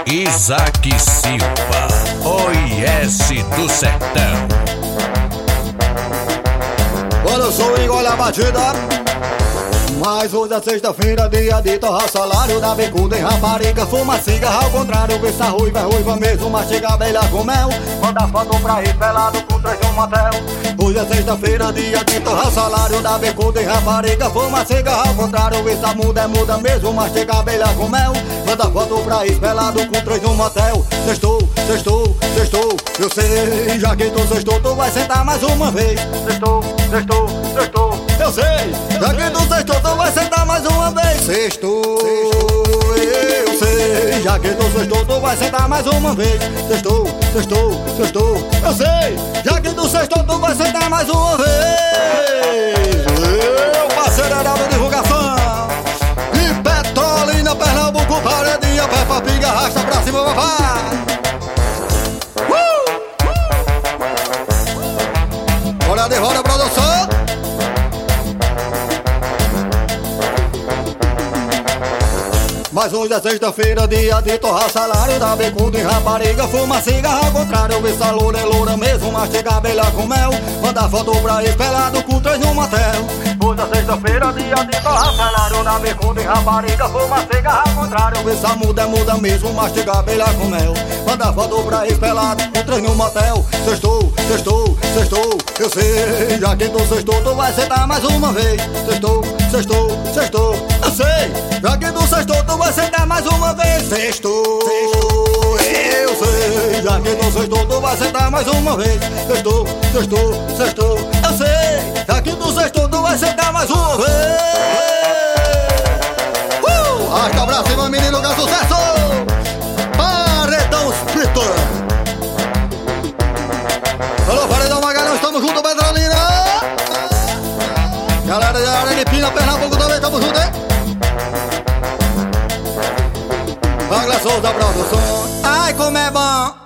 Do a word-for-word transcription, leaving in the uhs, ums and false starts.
Isaac Silva, O I S do Sertão. Quando eu sou engole a batida, mas hoje é sexta-feira, dia de torrar salário. Da bicuda em rapariga, fuma cigarra ao contrário. Vê se a ruiva é ruiva mesmo, mastiga abelha com mel. Manda foto pra ir pelado com três no motel. Hoje é sexta-feira, dia de torrar salário. Da bicuda em rapariga, fuma cigarra ao contrário. Vê se a muda é muda mesmo, mastiga abelha com mel. Manda foto pra ir pelado com três no motel. Sextou, sextou, sextou, eu sei. Já que tu sextou, tu vai sentar mais uma vez. Sextou, sextou, sextou, eu sei. Já que tu sextou, tu vai sentar mais uma vez. Sextou, eu sei. Já que tu sextou, tu vai sentar mais uma vez. Sextou, sextou, sextou, eu sei. Já que tu sextou, tu vai sentar mais uma vez. Meu parceiro era da divulgação. E Petrolina, Pernambuco, Paredinha, Peppa Pig, arrasta pra cima, papai. Uh! Bora de roda, produção. Mas hoje é sexta-feira, dia de torrar salário. Da bicuda em rapariga, fuma cigarra ao contrário. Vê se a loura é loura mesmo, mastiga abelha com mel. Manda foto pra ir pelado com três no motel. Hoje é sexta-feira, dia de torrar salário. Da bicuda em rapariga, fuma cigarra ao contrário. Vê se a muda é muda mesmo, mastiga abelha com mel. Manda foto pra ir pelado com três no motel. Sextou, sextou, sextou, eu sei. Já que tu sextou, tu vai sentar mais uma vez. Sextou, sextou, sextou, eu sei. Já que tu sextou, tu vai sentar mais uma vez. Sextou, sextou, eu sei. Já que tu sextou, tu vai sentar mais uma vez. Sextou, sextou, sextou, eu sei. Já que tu sextou, tu vai sentar mais uma vez. Uh! Arrasta pra cima, menino, que é sucesso. Paredão Spritler. Alô, Paredão Magalhães, estamos juntos, Petrolina. Galera de Araripina, Pernambuco também, estamos juntos, hein? Agla Souza Produções. Ai, como é bom